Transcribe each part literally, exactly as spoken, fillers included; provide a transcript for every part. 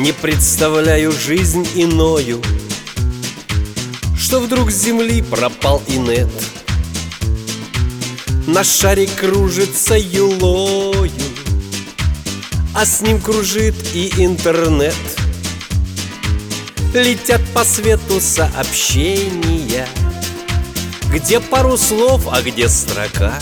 Не представляю жизнь иною, что вдруг с земли пропал инет. Наш шарик кружится юлою, а с ним кружит и интернет. Летят по свету сообщения, где пару слов, а где строка.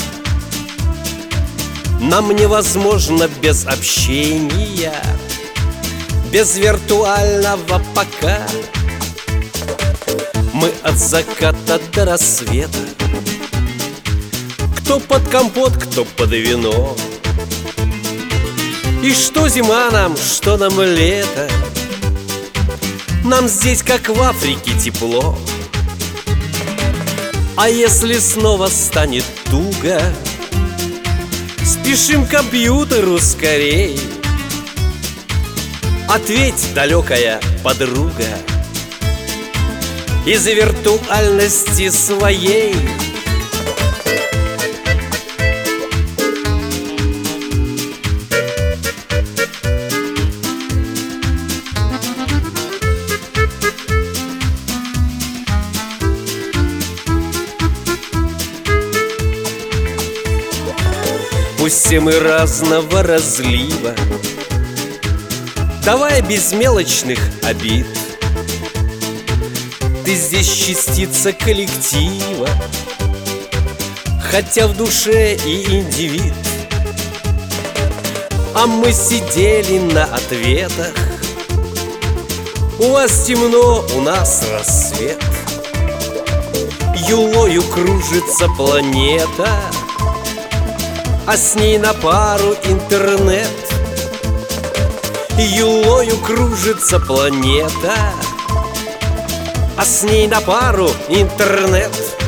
Нам невозможно без общения, без виртуального пока. Мы от заката до рассвета, кто под компот, кто под вино. И что зима нам, что нам лето, нам здесь, как в Африке, тепло. А если снова станет туго, спешим к компьютеру скорей. Ответь, далекая подруга, из виртуальности своей. Пусть все мы разного разлива, давай без мелочных обид. Ты здесь частица коллектива, хотя в душе и индивид. А мы сидели на ответах, у вас темно, у нас рассвет. Юлою кружится планета, а с ней на пару интернет. Юлою кружится планета, а с ней на пару интернет.